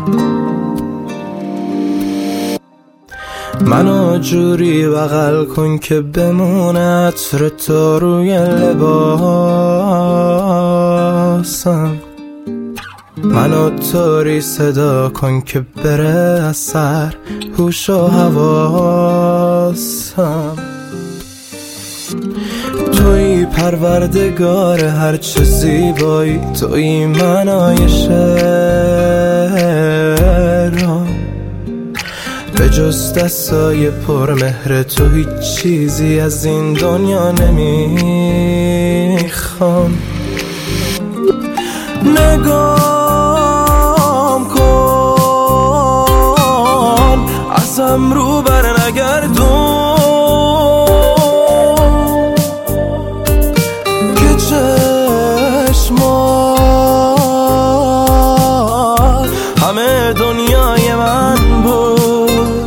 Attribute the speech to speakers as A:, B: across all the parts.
A: منو جوری بغل کن که بمونه عطر تو روی لباسم، منو طوری صدا کن که بره از سر هوش و حواسم. توی پروردگار هرچه زیبایی، توی منای شعرام، به جز دستای پرمهر تو هیچ چیزی از این دنیا نمیخوام. نگام کن ازم رو بر نگردون که چشمات همه دنیای من بود.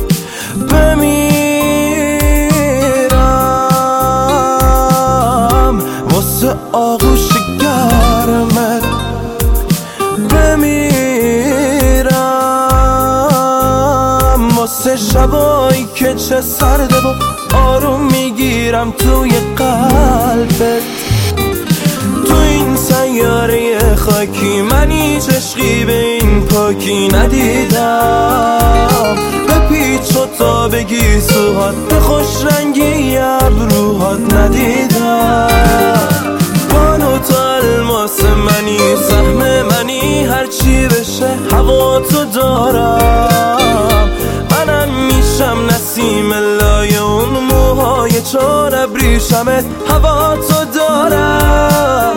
A: بمیرم واسه آغوش گرمت، بمیرم واسه شبایی که چه سرده و آروم میگیرم توی قلبت. تو این سیاره خاکی من هیچ عشقی به این پاکی ندیدم. به پیچ و تابگی سوهات، به خوش رنگی ابروهات ندیدم. بانو تو الماس منی، سهم منی، هرچی بشه هوا تو دارم. منم میشم نسیم لای اون موهای چون ابریشمت، هوا تو دارم.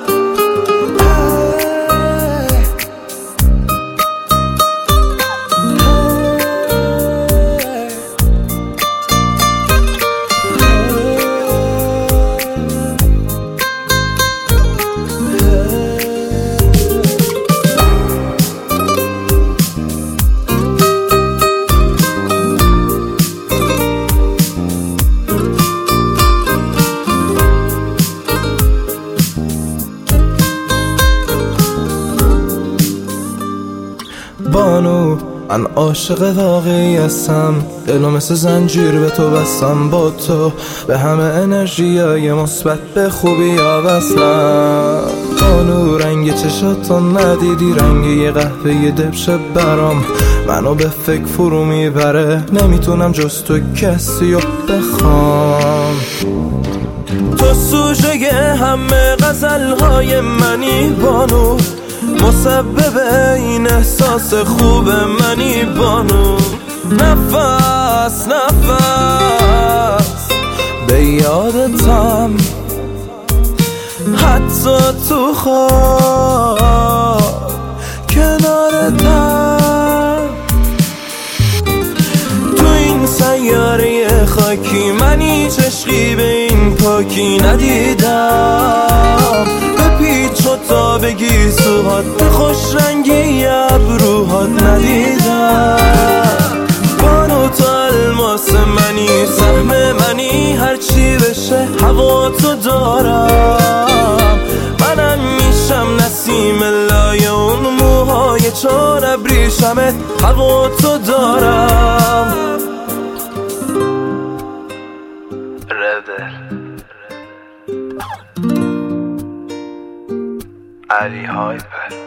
A: بانو من عاشق واقعی هستم، دلو مثل زنجیر به تو بستم. با تو به همه انرژیای مثبت به خوبی ها وصلم. بانو رنگ چشاتو ندیدی، رنگ یه قهوه دبشه برام منو به فکر فرو میبره. نمیتونم جز تو کسی رو بخوام. تو سوژه همه غزلهای منی بانو، مسبب این احساس خوب منی بانو. نفس نفس به یادتم، حتی تو خواب کنارتم. تو این سیاره خاکی من هیچ عشقی به این پاکی ندیدم. به پیچ و تابگی سوهات، به خوش رنگی ابروهات ندیدم. بانو تو الماس منی، سهم منی، هرچی بشه هوا تو دارم. منم میشم نسیم لای اون موهای چون ابریشمت، هوا تو دارم.
B: علی هایپر